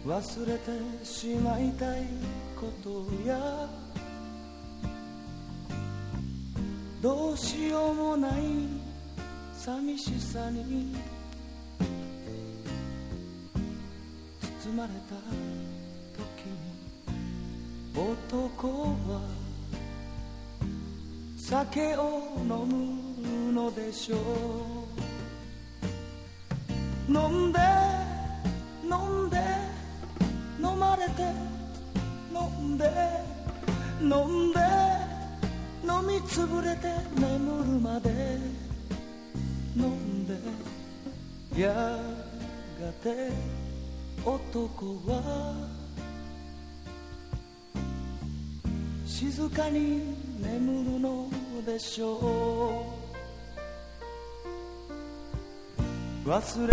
忘れてしまいたいことやどうしようもない寂しさに包まれた時に男は酒を飲むのでしょう。飲んで飲んで飲まれて飲んで飲んで飲みつぶれて眠るまで飲んでやがて男は静かに眠るのでしょう。忘